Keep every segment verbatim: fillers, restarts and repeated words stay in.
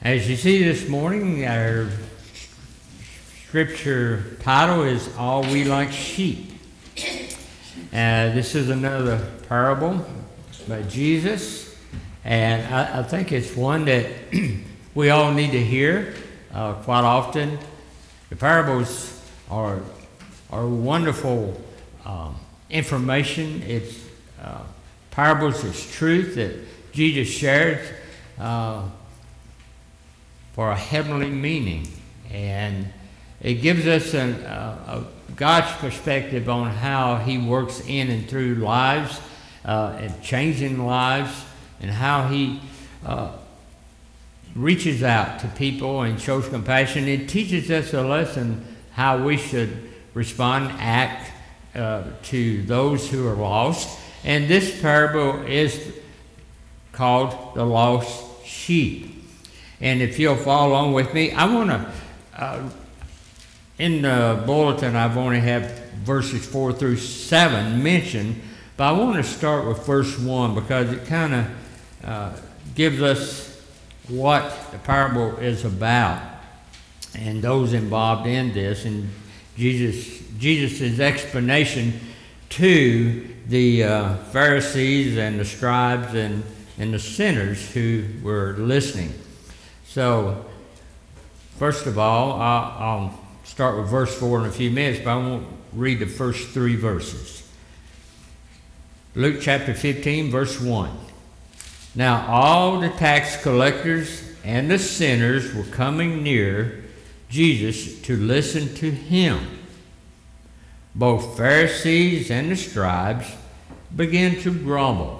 As you see this morning, our scripture title is All We Like Sheep. Uh, this is another parable by Jesus, and I, I think it's one that we all need to hear uh, quite often. The parables are, are wonderful um, information. It's uh, parables is truth that Jesus shared uh, for a heavenly meaning, and it gives us an, uh, a God's perspective on how He works in and through lives uh, and changing lives, and how He uh, reaches out to people and shows compassion. It teaches us a lesson how we should respond, act uh, to those who are lost. And this parable is called the lost sheep. And if you'll follow along with me, I want to, uh, in the bulletin, I've only have verses four through seven mentioned, but I want to start with verse one because it kind of uh, gives us what the parable is about and those involved in this, and Jesus Jesus's explanation to the uh, Pharisees and the scribes and, and the sinners who were listening. So, first of all, I'll, I'll start with verse four in a few minutes, but I won't read the first three verses. Luke chapter fifteen, verse one. Now all the tax collectors and the sinners were coming near Jesus to listen to him. Both Pharisees and the scribes began to grumble,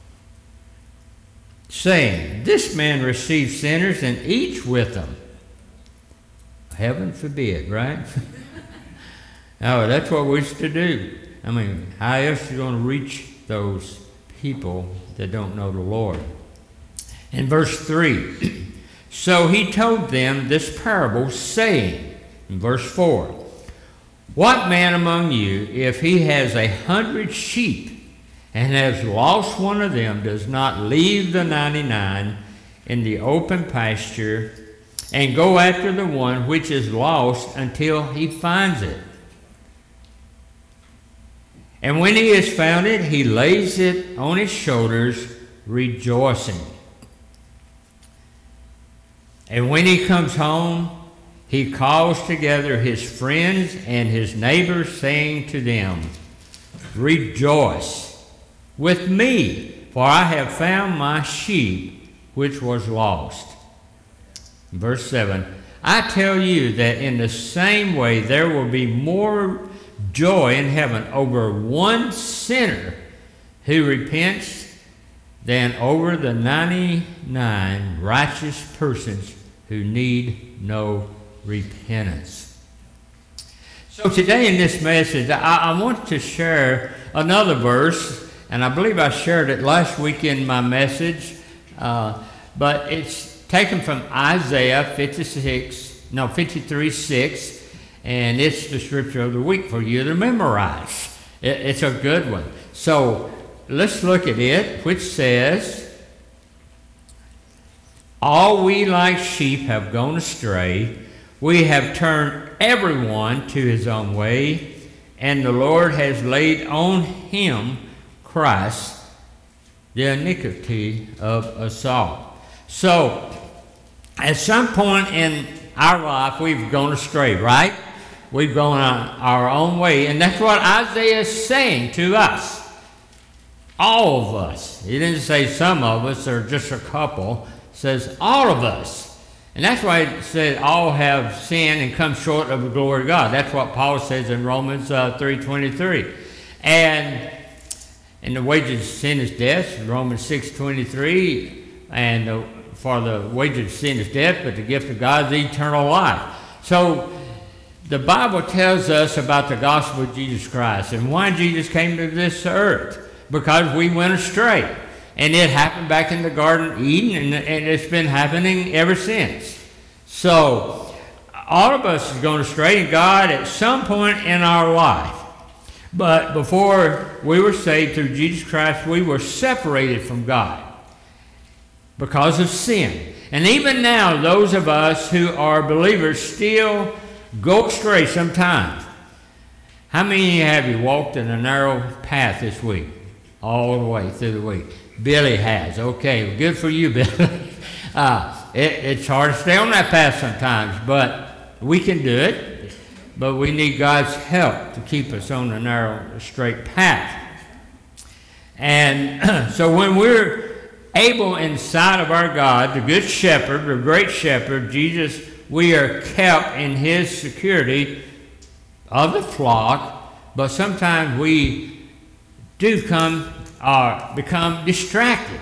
saying, "This man receives sinners and eats with them." Heaven forbid, right? No, that's what we're to do. I mean, how else are you going to reach those people that don't know the Lord? In verse three, so he told them this parable, saying, in verse four, "What man among you, if he has a hundred sheep, and has lost one of them, does not leave the ninety-nine in the open pasture and go after the one which is lost until he finds it? And when he has found it, he lays it on his shoulders, rejoicing. And when he comes home, he calls together his friends and his neighbors, saying to them, 'Rejoice with me, for I have found my sheep which was lost.'" Verse seven, "I tell you that in the same way there will be more joy in heaven over one sinner who repents than over the ninety-nine righteous persons who need no repentance." So today in this message, I, I want to share another verse. And I believe I shared it last week in my message, uh, but it's taken from Isaiah fifty-six, no, fifty-three six, and it's the scripture of the week for you to memorize. It, it's a good one. So let's look at it, which says, "All we like sheep have gone astray. We have turned everyone to his own way, and the Lord has laid on him, Christ, the iniquity of us all." So, at some point in our life, we've gone astray, right? We've gone our own way, and that's what Isaiah is saying to us. All of us. He didn't say some of us or just a couple. It says all of us. And that's why it said all have sinned and come short of the glory of God. That's what Paul says in Romans uh, three twenty-three. And And the wages of sin is death, Romans six twenty-three, and uh, for the wages of sin is death, but the gift of God is eternal life. So the Bible tells us about the gospel of Jesus Christ and why Jesus came to this earth, because we went astray. And it happened back in the Garden of Eden, and, and it's been happening ever since. So all of us is going astray, and God at some point in our life. But before we were saved through Jesus Christ, we were separated from God because of sin. And even now, those of us who are believers still go astray sometimes. How many have you walked in a narrow path this week? All the way through the week. Billy has. Okay, well, good for you, Billy. uh, it, it's hard to stay on that path sometimes, but we can do it. But we need God's help to keep us on the narrow, straight path. And so when we're able inside of our God, the good shepherd, the great shepherd, Jesus, we are kept in his security of the flock, but sometimes we do come or become distracted.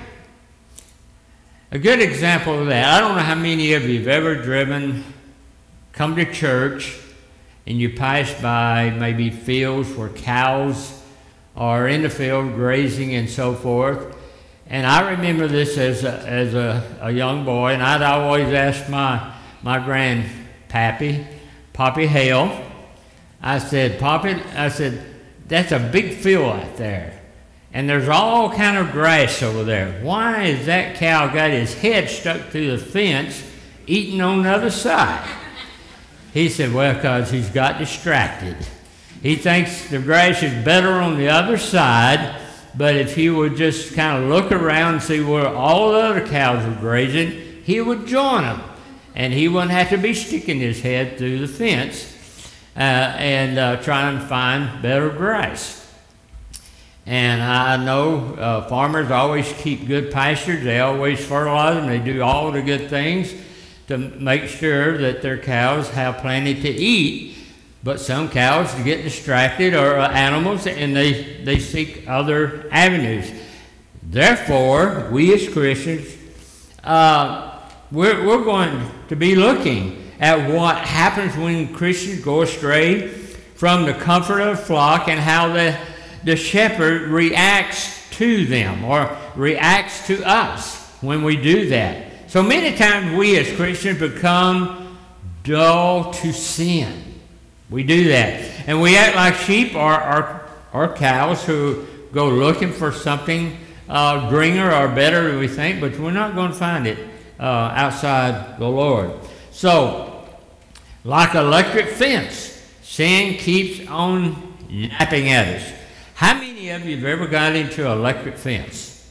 A good example of that, I don't know how many of you have ever driven, come to church, and you pass by maybe fields where cows are in the field grazing and so forth. And I remember this as a, as a, a young boy, and I'd always ask my, my grandpappy, Poppy Hale, I said, Poppy, I said, that's a big field out there, and there's all kind of grass over there. Why is that cow got his head stuck through the fence eating on the other side? He said, well, because he's got distracted. He thinks the grass is better on the other side, but if he would just kind of look around and see where all the other cows are grazing, he would join them. And he wouldn't have to be sticking his head through the fence uh, and uh, trying to find better grass. And I know uh, farmers always keep good pastures. They always fertilize them. They do all the good things to make sure that their cows have plenty to eat. But some cows get distracted, or uh, animals, and they, they seek other avenues. Therefore, we as Christians, uh, we're, we're going to be looking at what happens when Christians go astray from the comfort of the flock, and how the, the shepherd reacts to them, or reacts to us when we do that. So many times we as Christians become dull to sin. We do that. And we act like sheep or, or, or cows who go looking for something uh, greener or better than we think, but we're not going to find it uh, outside the Lord. So, like an electric fence, sin keeps on napping at us. How many of you have ever got into an electric fence?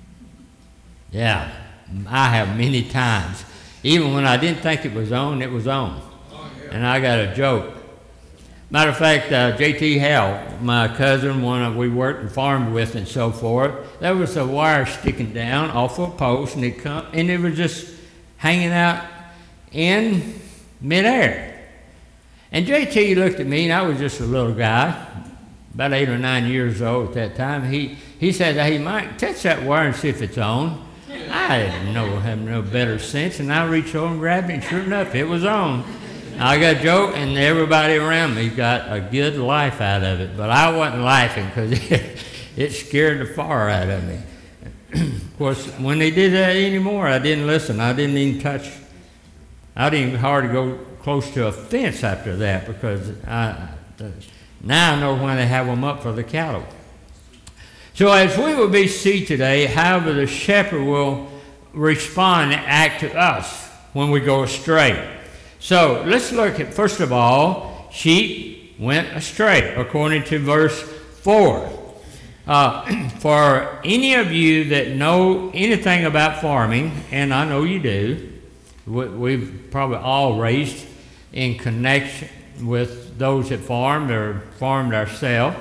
Yeah, I have many times. Even when I didn't think it was on, it was on. Oh, yeah. And I got a joke. Matter of fact, uh, J T Hale, my cousin, one we worked and farmed with and so forth, there was a wire sticking down off a post, and it come, and it was just hanging out in midair. And J T looked at me, and I was just a little guy, about eight or nine years old at that time. He he said, hey, Mike, touch that wire and see if it's on. I didn't know, have no better sense, and I reached over and grabbed it, and sure enough, it was on. I got a joke, and everybody around me got a good laugh out of it, but I wasn't laughing because it, it scared the fire out of me. Of course, when they did that anymore, I didn't listen. I didn't even touch, I didn't even hardly go close to a fence after that, because I, now I know when they have them up for the cattle. So as we will be see today, however the shepherd will respond and act to us when we go astray. So let's look at, first of all, sheep went astray, according to verse four. Uh, for any of you that know anything about farming, and I know you do, we, we've probably all raised in connection with those that farmed or farmed ourselves,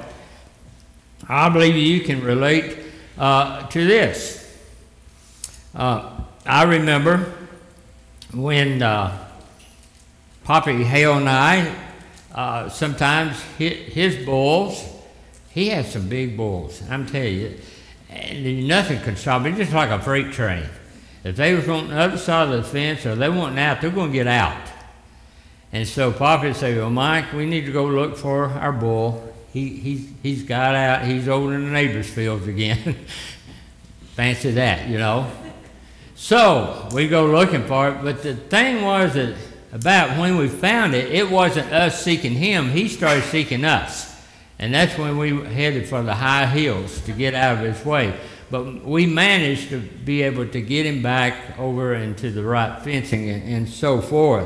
I believe you can relate uh, to this. Uh, I remember when uh, Poppy Hale and I, uh, sometimes his, his bulls, he had some big bulls, I'm telling you, and nothing could stop it, just like a freight train. If they was on the other side of the fence or they wanted out, they're going to get out. And so Poppy would say, well, Mike, we need to go look for our bull. He, he's, he's got out, he's over in the neighbor's fields again. Fancy that, you know. So we go looking for it, but the thing was that about when we found it, it wasn't us seeking him, he started seeking us. And that's when we headed for the high hills to get out of his way. but we managed to be able to get him back over into the right fencing and, and so forth.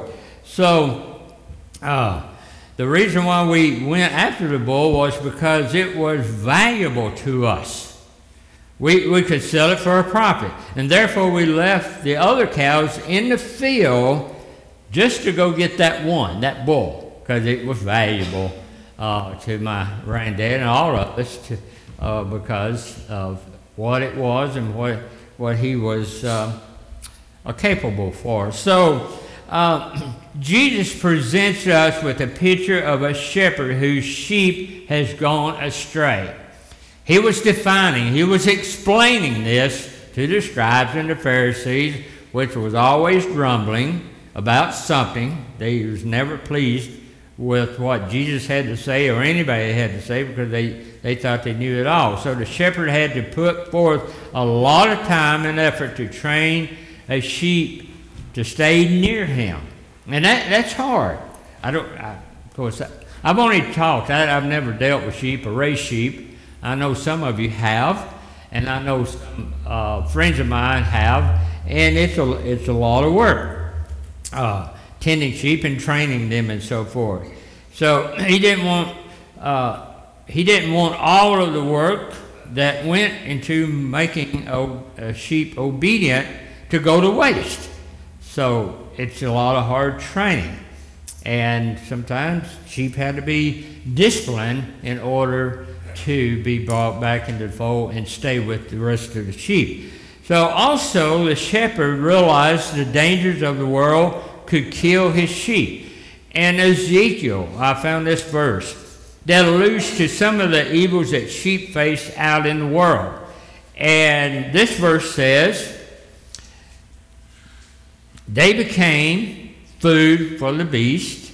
So uh, the reason why we went after the bull was because it was valuable to us. We, we could sell it for a profit, and therefore we left the other cows in the field just to go get that one, that bull, because it was valuable uh, to my granddad and all of us to, uh, because of what it was and what, what he was uh, uh, capable for. So uh, Jesus presents us with a picture of a shepherd whose sheep has gone astray. He was defining, he was explaining this to the scribes and the Pharisees, which was always grumbling about something. They was never pleased with what Jesus had to say or anybody had to say because they, they thought they knew it all. So the shepherd had to put forth a lot of time and effort to train a sheep to stay near him. And that, that's hard. I don't, I, of course, I, I've only talked, I, I've never dealt with sheep or raised sheep. I know some of you have, and I know some uh, friends of mine have, and it's a, it's a lot of work, uh, tending sheep and training them and so forth. So he didn't want, uh, he didn't want all of the work that went into making a, a sheep obedient to go to waste. So it's a lot of hard training, and sometimes sheep had to be disciplined in order to be brought back into the fold and stay with the rest of the sheep. So also the shepherd realized the dangers of the world could kill his sheep. And Ezekiel, I found this verse that alludes to some of the evils that sheep face out in the world. And this verse says, they became food for the beast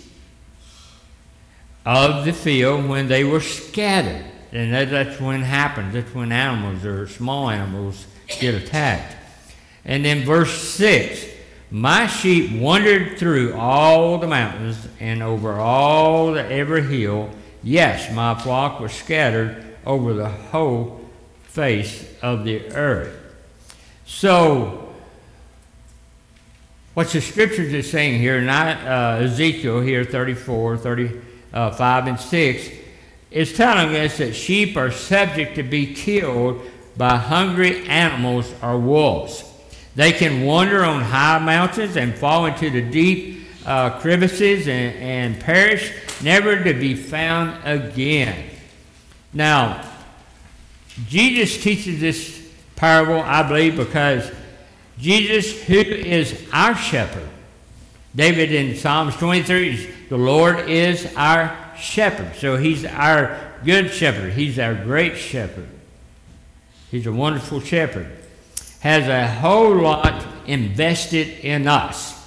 of the field when they were scattered. And that, that's when it happens. That's when animals or small animals get attacked. And then verse six, my sheep wandered through all the mountains and over all the every hill. Yes, my flock was scattered over the whole face of the earth. So, what the scriptures is saying here, not uh, Ezekiel here, thirty-four, thirty-five, and six, is telling us that sheep are subject to be killed by hungry animals or wolves. They can wander on high mountains and fall into the deep uh, crevices and, and perish, never to be found again. Now, Jesus teaches this parable, I believe, because Jesus, who is our shepherd, David in Psalms twenty-three, the Lord is our shepherd. So he's our good shepherd. He's our great shepherd. He's a wonderful shepherd. Has a whole lot invested in us.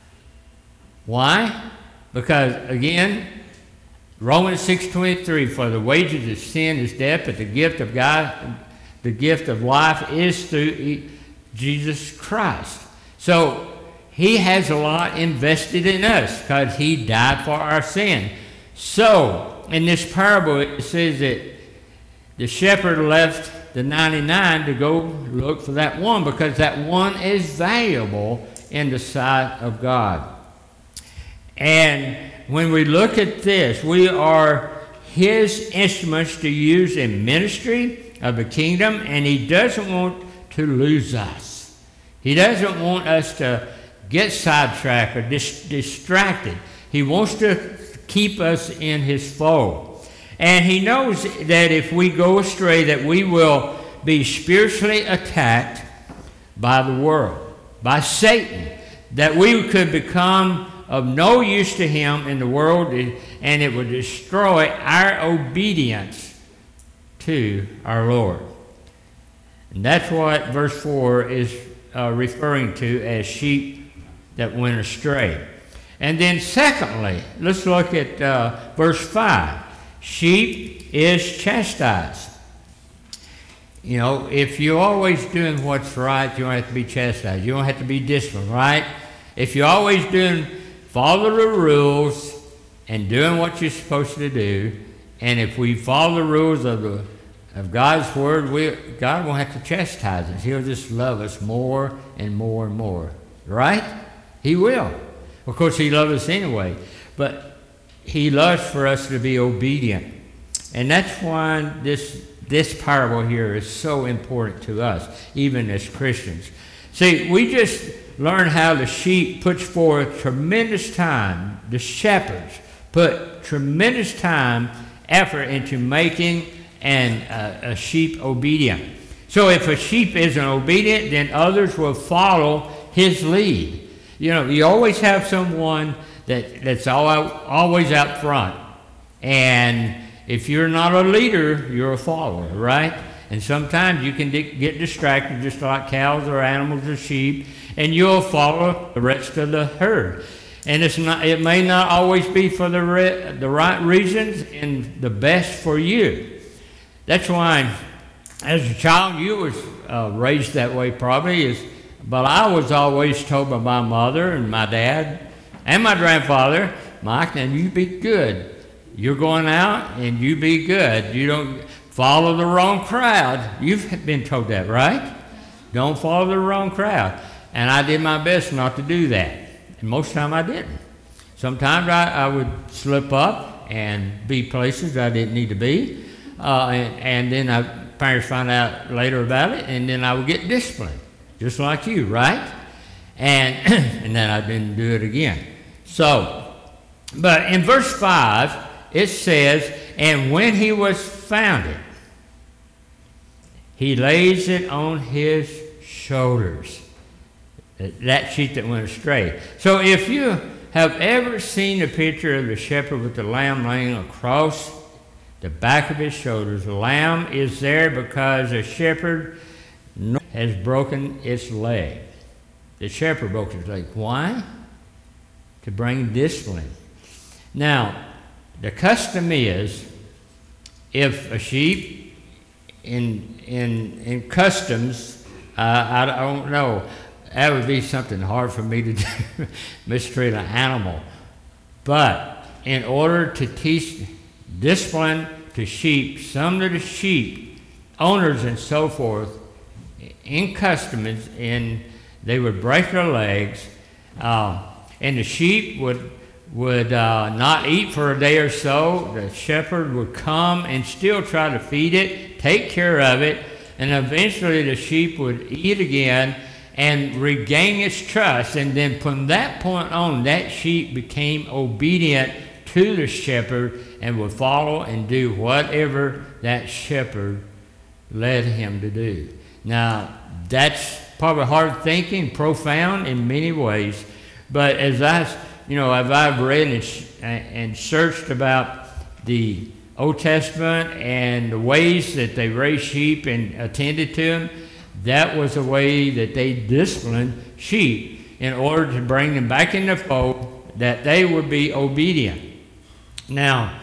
Why? Because, again, Romans six twenty-three, for the wages of sin is death, but the gift of God, the gift of life is through Jesus Christ. So he has a lot invested in us because he died for our sin. So, in this parable, it says that the shepherd left the ninety-nine to go look for that one because that one is valuable in the sight of God. And when we look at this, we are his instruments to use in ministry of the kingdom, and he doesn't want to lose us. He doesn't want us to get sidetracked or dis- distracted. He wants to keep us in his fold. And he knows that if we go astray, that we will be spiritually attacked by the world, by Satan, that we could become of no use to him in the world, and it would destroy our obedience to our Lord. And that's what verse four is uh, referring to as sheep that went astray. And then secondly, let's look at uh, verse five. Sheep is chastised. You know, if you're always doing what's right, you don't have to be chastised. You don't have to be disciplined, right? If you're always doing, follow the rules and doing what you're supposed to do, and if we follow the rules of the of God's word, we, God won't have to chastise us. He'll just love us more and more and more. Right? He will. Of course, he loves us anyway. But he loves for us to be obedient. And that's why this, this parable here is so important to us, even as Christians. See, we just learn how the sheep puts forth tremendous time. The shepherds put tremendous time, effort into making an, uh, a sheep obedient. So if a sheep isn't obedient, then others will follow his lead. You know, you always have someone that, that's all out, always out front. And if you're not a leader, you're a follower, right? And sometimes you can di- get distracted just like cows or animals or sheep, and you'll follow the rest of the herd. And it's not, it may not always be for the, re- the right reasons and the best for you. That's why, as a child, you was uh, raised that way probably. Is, but I was always told by my mother and my dad and my grandfather, Mike, now you be good. You're going out and you be good. You don't follow the wrong crowd. You've been told that, right? Don't follow the wrong crowd. And I did my best not to do that. And most of the time I didn't. Sometimes I, I would slip up and be places I didn't need to be. Uh, and, and then I, parents find out later about it, and then I would get disciplined, just like you, right? And, and then I didn't do it again. So, but in verse five, it says, and when he was founded, he lays it on his shoulders. That sheep that went astray. So if you have ever seen a picture of the shepherd with the lamb laying across the back of his shoulders, the lamb is there because the shepherd has broken its leg. The shepherd broke his leg. Why? To bring discipline. Now, the custom is, if a sheep in in in customs, uh, I don't know, that would be something hard for me to do, mistreat an animal. But in order to teach discipline to sheep, some of the sheep owners and so forth, in customs, in they would break their legs, uh, and the sheep would would uh, not eat for a day or so. The shepherd would come and still try to feed it, take care of it, and eventually the sheep would eat again and regain its trust. And then from that point on, that sheep became obedient to the shepherd and would follow and do whatever that shepherd led him to do. Now, that's probably hard thinking, profound in many ways, but as I, you know, as I've read and, and searched about the Old Testament and the ways that they raised sheep and attended to them, that was a way that they disciplined sheep in order to bring them back in the fold, that they would be obedient. Now,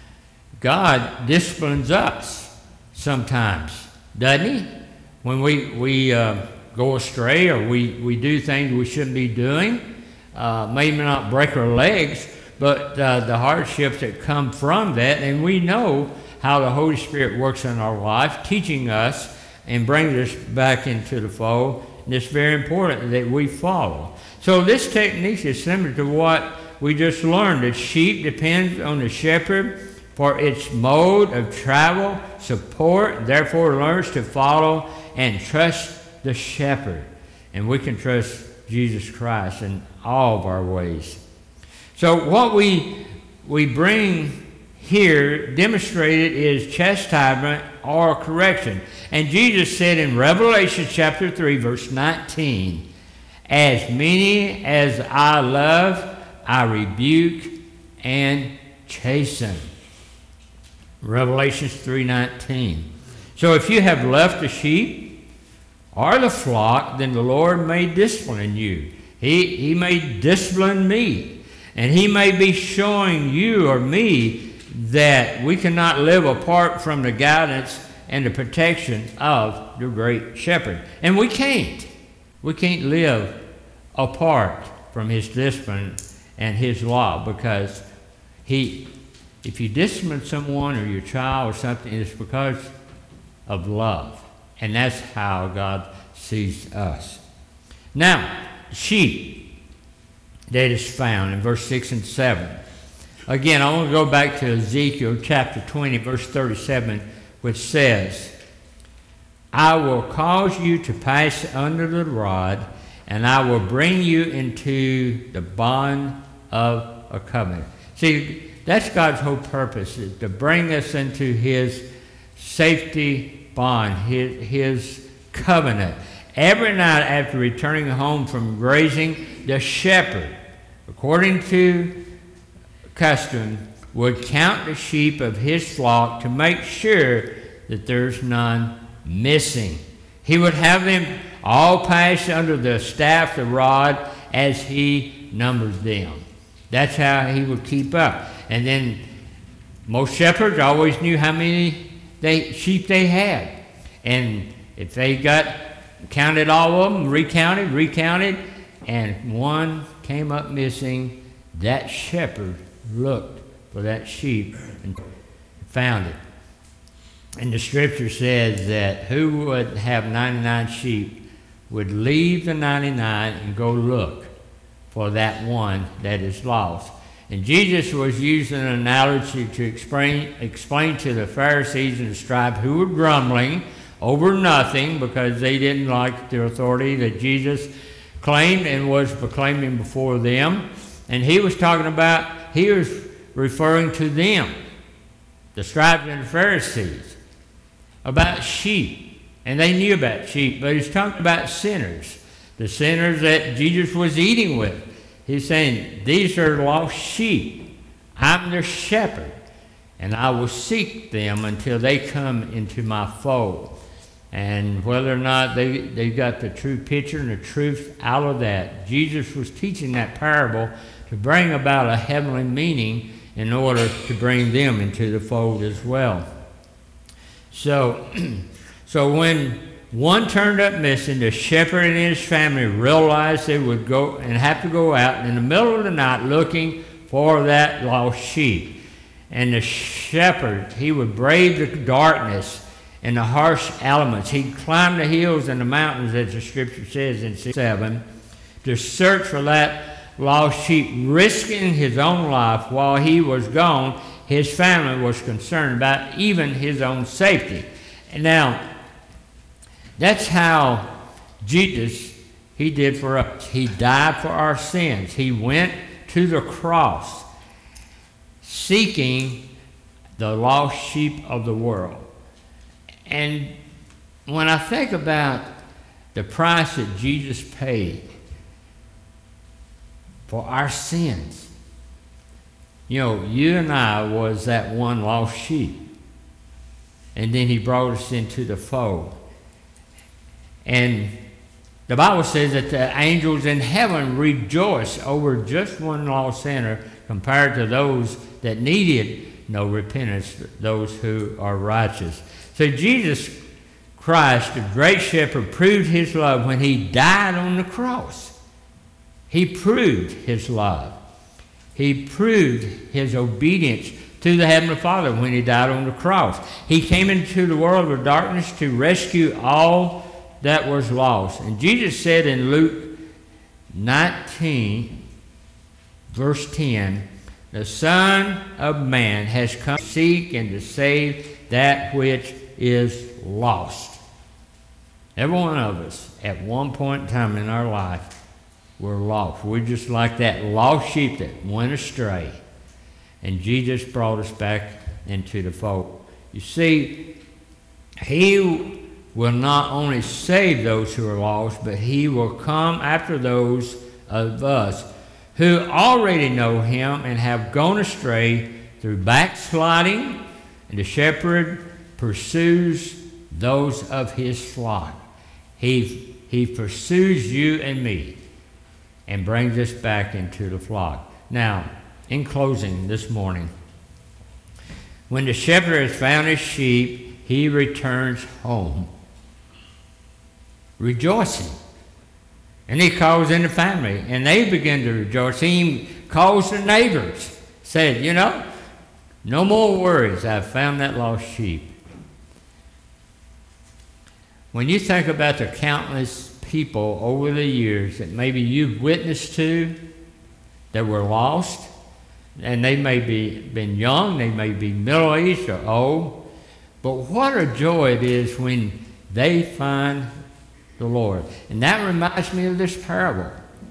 God disciplines us sometimes, doesn't he? When we, we uh, go astray or we, we do things we shouldn't be doing, uh, maybe not break our legs, but uh, the hardships that come from that, and we know how the Holy Spirit works in our life, teaching us and brings us back into the fold. And it's very important that we follow. So this technique is similar to what we just learned. The sheep depends on the shepherd for its mode of travel, support, therefore learns to follow and trust the shepherd. And we can trust Jesus Christ in all of our ways. So what we we bring here demonstrated is chastisement or correction. And Jesus said in Revelation chapter three, verse nineteen, as many as I love, I rebuke and chasten. Revelation three nineteen. So if you have left the sheep or the flock, then the Lord may discipline you. He, he may discipline me. And he may be showing you or me that we cannot live apart from the guidance and the protection of the great shepherd. And we can't. We can't live apart from his discipline and his law, because he, if you discipline someone or your child or something, it's because of love. And that's how God sees us. Now, sheep that is found in verse six and seven. Again, I want to go back to Ezekiel chapter twenty, verse thirty-seven, which says, I will cause you to pass under the rod, and I will bring you into the bond of a covenant. See, that's God's whole purpose, is to bring us into his safety bond, his, his covenant. Every night after returning home from grazing, the shepherd, according to custom, would count the sheep of his flock to make sure that there's none missing. He would have them all pass under the staff, the rod, as he numbered them. That's how he would keep up. And then most shepherds always knew how many they, sheep they had. And if they got counted all of them, recounted, recounted, and one came up missing, that shepherd looked for that sheep and found it. And the scripture says that who would have ninety-nine sheep would leave the ninety-nine and go look for that one that is lost. And Jesus was using an analogy to explain, explain to the Pharisees and the scribes who were grumbling over nothing because they didn't like the authority that Jesus claimed and was proclaiming before them. And he was talking about, he was referring to them, the scribes and the Pharisees, about sheep. And they knew about sheep, but he's talking about sinners, the sinners that Jesus was eating with. He's saying, these are lost sheep. I'm their shepherd, and I will seek them until they come into my fold. And whether or not they, they got the true picture and the truth out of that, Jesus was teaching that parable to bring about a heavenly meaning in order to bring them into the fold as well. So, so when one turned up missing, the shepherd and his family realized they would go and have to go out in the middle of the night looking for that lost sheep. And the shepherd, he would brave the darkness and the harsh elements. He'd climb the hills and the mountains, as the scripture says in six seven, to search for that lost sheep, risking his own life. While he was gone, his family was concerned about even his own safety. And now, that's how Jesus, he did for us. He died for our sins. He went to the cross seeking the lost sheep of the world. And when I think about the price that Jesus paid for our sins, you know, you and I was that one lost sheep. And then he brought us into the fold. And the Bible says that the angels in heaven rejoice over just one lost sinner compared to those that needed no repentance, those who are righteous. So Jesus Christ, the great shepherd, proved his love when he died on the cross. He proved his love. He proved his obedience to the Heavenly Father when he died on the cross. He came into the world of darkness to rescue all that was lost. And Jesus said in Luke nineteen, verse ten, the Son of Man has come to seek and to save that which is lost. Every one of us, at one point in time in our life, we're lost. We're just like that lost sheep that went astray. And Jesus brought us back into the fold. You see, he will not only save those who are lost, but he will come after those of us who already know him and have gone astray through backsliding, and the shepherd pursues those of his flock. He, he pursues you and me and brings us back into the flock. Now, in closing this morning, when the shepherd has found his sheep, he returns home rejoicing. And he calls in the family, and they begin to rejoice. He calls the neighbors, said, you know, no more worries. I've found that lost sheep. When you think about the countless people over the years that maybe you've witnessed to that were lost, and they may be been young, they may be middle-aged or old, but what a joy it is when they find the Lord. And that reminds me of this parable.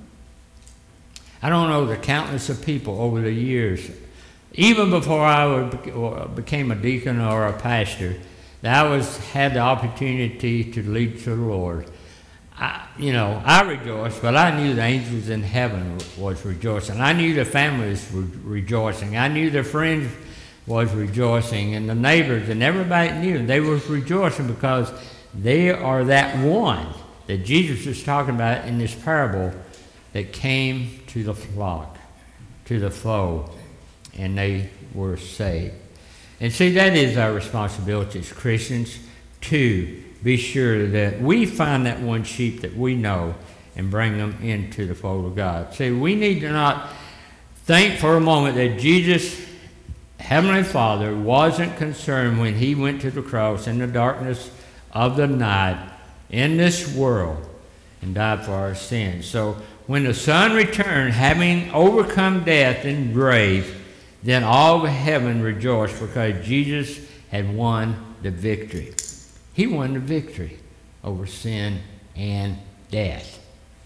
I don't know the countless of people over the years, even before I became a deacon or a pastor, that I was had the opportunity to lead to the Lord. I, you know, I rejoiced, but I knew the angels in heaven was rejoicing. I knew the families were rejoicing. I knew their friends was rejoicing, and the neighbors and everybody knew they were rejoicing because they are that one that Jesus was talking about in this parable that came to the flock, to the fold, and they were saved. And see, that is our responsibility as Christians, to be sure that we find that one sheep that we know and bring them into the fold of God. See, we need to not think for a moment that Jesus, Heavenly Father, wasn't concerned when he went to the cross in the darkness of the night in this world and died for our sins. So when the Son returned, having overcome death and grave, then all of heaven rejoiced because Jesus had won the victory. He won the victory over sin and death.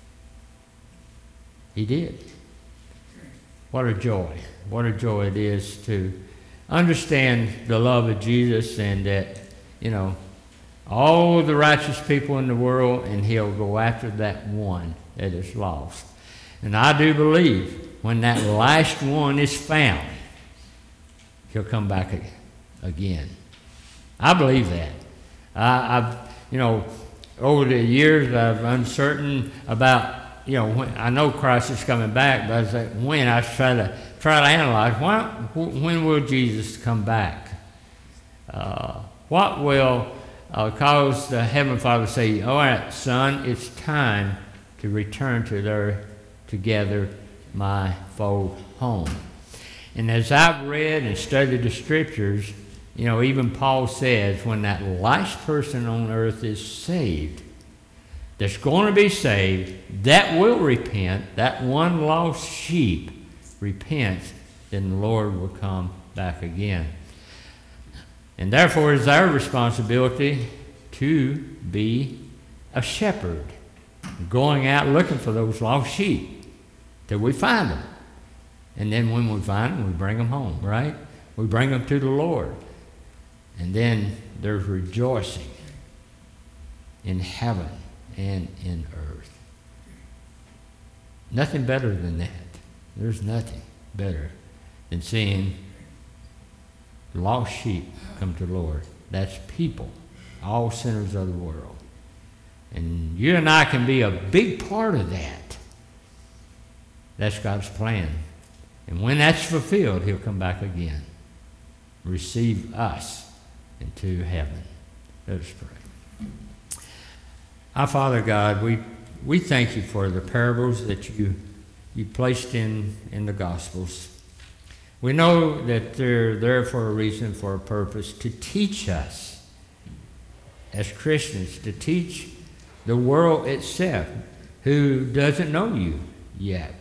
He did. What a joy. What a joy it is to understand the love of Jesus, and that, you know, all the righteous people in the world, and he'll go after that one that is lost. And I do believe when that last one is found, he'll come back again. I believe that. I, I've, you know, over the years, I've uncertain about, you know, when, I know Christ is coming back, but I was like, when I try to try to analyze, when, when will Jesus come back? Uh, what will uh, cause the Heavenly Father to say, all right, son, it's time to return to their together my fold home. And as I've read and studied the Scriptures, you know, even Paul says when that last person on earth is saved, that's going to be saved, that will repent, that one lost sheep repents, then the Lord will come back again. And therefore it's our responsibility to be a shepherd, going out looking for those lost sheep till we find them. And then when we find them, we bring them home, right? We bring them to the Lord. And then there's rejoicing in heaven and in earth. Nothing better than that. There's nothing better than seeing lost sheep come to the Lord. That's people, all sinners of the world. And you and I can be a big part of that. That's God's plan. And when that's fulfilled, he'll come back again. Receive us into heaven. Let us pray. Our Father God, we, we thank you for the parables that you, you placed in, in the Gospels. We know that they're there for a reason, for a purpose, to teach us as Christians, to teach the world itself who doesn't know you yet,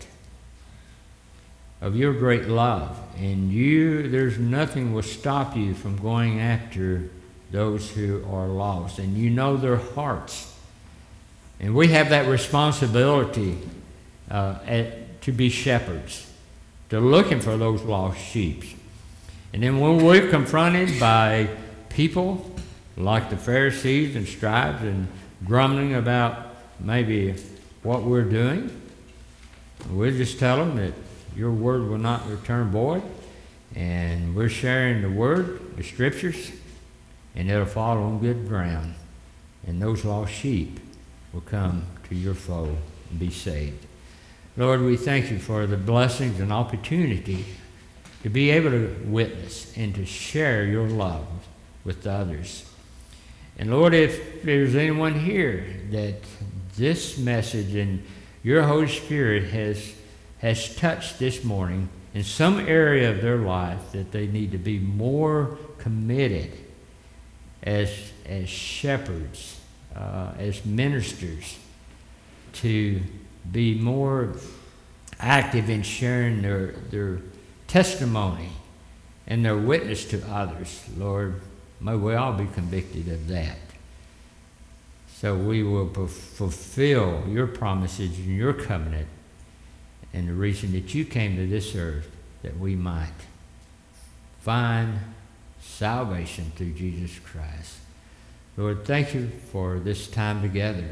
of your great love. And you, there's nothing will stop you from going after those who are lost. And you know their hearts. And we have that responsibility uh, at, to be shepherds, to looking for those lost sheep. And then when we're confronted by people like the Pharisees and scribes and grumbling about maybe what we're doing, we'll just tell them that your word will not return void, and we're sharing the word, the Scriptures, and it'll fall on good ground, and those lost sheep will come to your fold and be saved. Lord, we thank you for the blessings and opportunity to be able to witness and to share your love with others. And Lord, if there's anyone here that this message and your Holy Spirit has has touched this morning in some area of their life, that they need to be more committed as, as shepherds uh, as ministers to be more active in sharing their, their testimony and their witness to others. Lord, may we all be convicted of that. So we will fulfill your promises and your covenant and the reason that you came to this earth, that we might find salvation through Jesus Christ. Lord, thank you for this time together.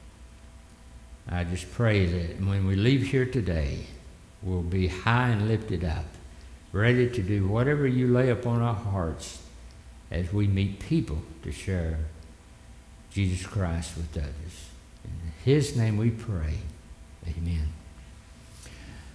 I just pray that when we leave here today, we'll be high and lifted up, ready to do whatever you lay upon our hearts as we meet people to share Jesus Christ with others. In his name we pray. Amen.